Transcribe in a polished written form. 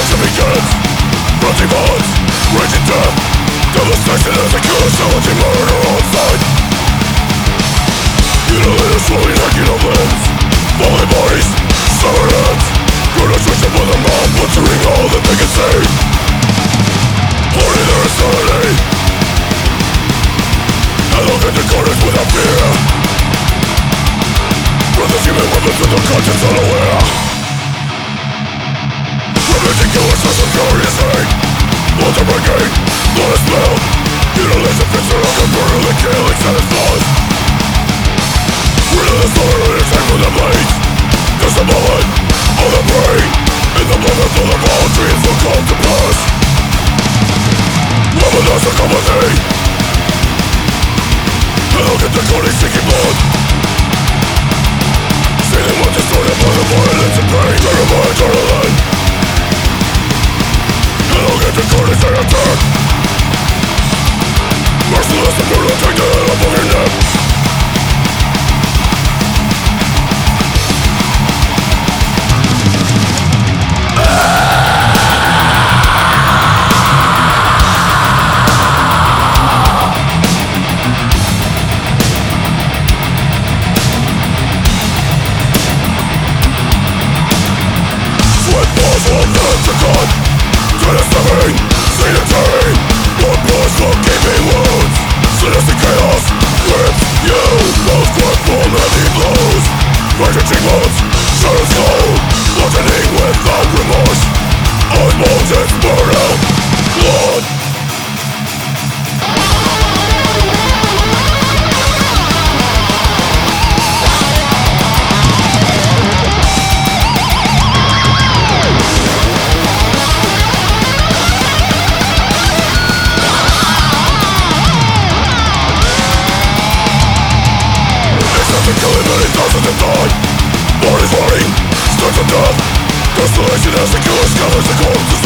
destruction begins. Fronting bonds, raging death, devastation as a killer challenging murder on sight. Mutilated, slowly hacking of limbs, falling bodies, severed heads, penetration by the mob, butchering all that they can see. Holding their insanity, elegant decoders without fear. With the human weapons with their conscience unaware. Ravaging killers as a furious hate. Blood to brigade, blood is spilled. Mutilation fits their hunger, brutally killing satisfies. Relentless slaughter and attack with the blades. There's a bullet on the brain. In the blood of all of all dreams will come to pass. Weaponize the company. Elegant decoding seeking blood. Sealing what distorted by the violence and pain. Driven by adrenaline. Elegant decoding they attack. Merciless and brutal, take the head off of your neck. Tennessee, sanitary, blood blood from gaping wounds. Sadistic chaos grips you, those quick full heavy blows. Raging modes, shadows glow, bludgeoning without remorse. Unmolded, burn out, blood. Killing many thousands have died. Bodies rotting, stunts of death. Constellation as the killer scatters the corpses